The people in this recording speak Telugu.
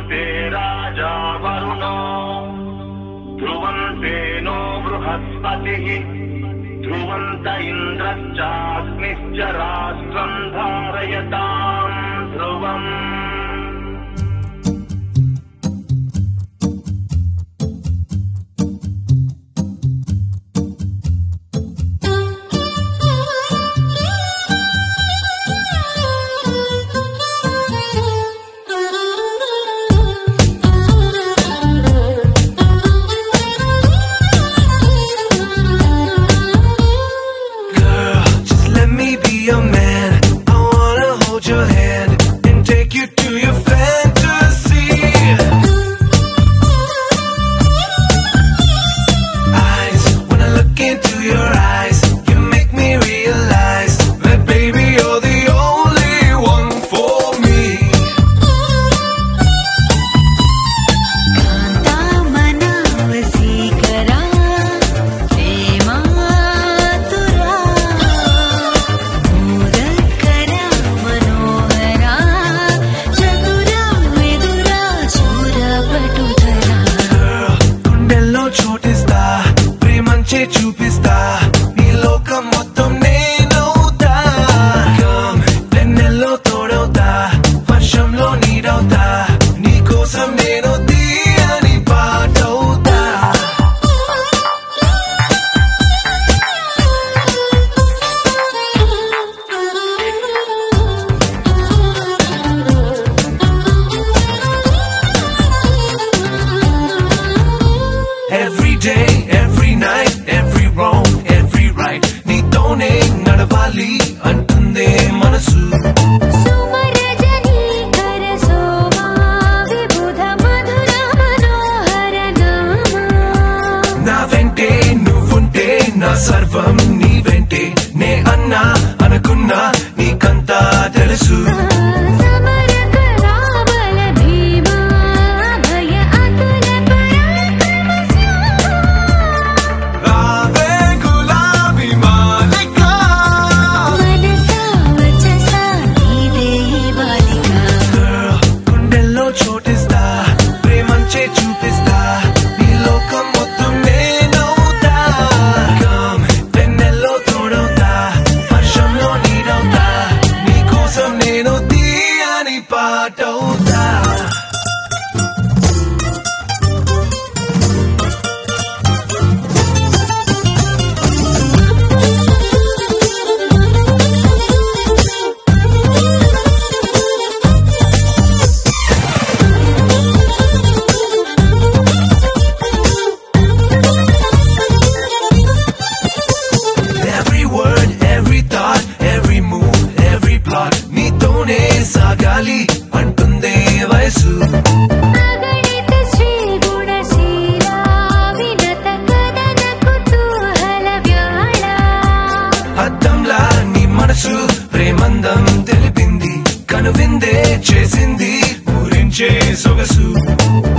ध्रुवन्ते राजा वरुणो ध्रुवन्ते नो बृहस्पतिः ध्रुवन्त इन्द्रश्चाग्निश्च राष्ट्रम् धारयताम् ध्रुवम् Your man, I wanna hold your hand and take you to your fantasy. Eyes, when I look into your eyes, you make me realize that baby you're the only one for me. Kanta manavasikara prema tura mudakara manohara chatura vidura chura patudara గుండెల్లో చోటిస్తా ప్రేమంచే చూపిస్తా నీ లోకం మొత్తం నేనవుతా కమ్ వెన్నెల్లో తోడవుతా వర్షంలో నీడవుతా నీ కోసం నేను తీయని పాటవుతా Every day, every night, every wrong, every right నీతోనే నడవాలి అంటుందే మనసు సుమరజని కరసోమా విబుధ మధుర మనోహర నామా నా వెంటే నువ్వుంటే నా సర్వం నీ వెంటే నే అన్నా అనుకున్నా నీకంతా తెలుసు సమరక రాబల భీమా భయ అతుల పరాక్రమశా రావే గులాబీ మాలిక మనసా వచసా నీదే బాలిక గుండెల్లో చోటిస్తా ప్రేమంచే చూపిస్తా నీ లోకం మొత్తం నేనవుతా కమ్ వెన్నెల్లో తోడవుతా వర్షంలో నీడవుతా నీ కోసం నేను తీయని పాటవుతా Every word, every thought, every move, every plot నీతోనే సాగాలి అంటుందే వయసు అగణిత శ్రీ గుణశీలా వినత కదన కుతూహల వ్యాళ అద్దంలా నీ మనసు ప్రేమందం తెలిపింది కనువిందే చేసింది ఊరించే సొగసు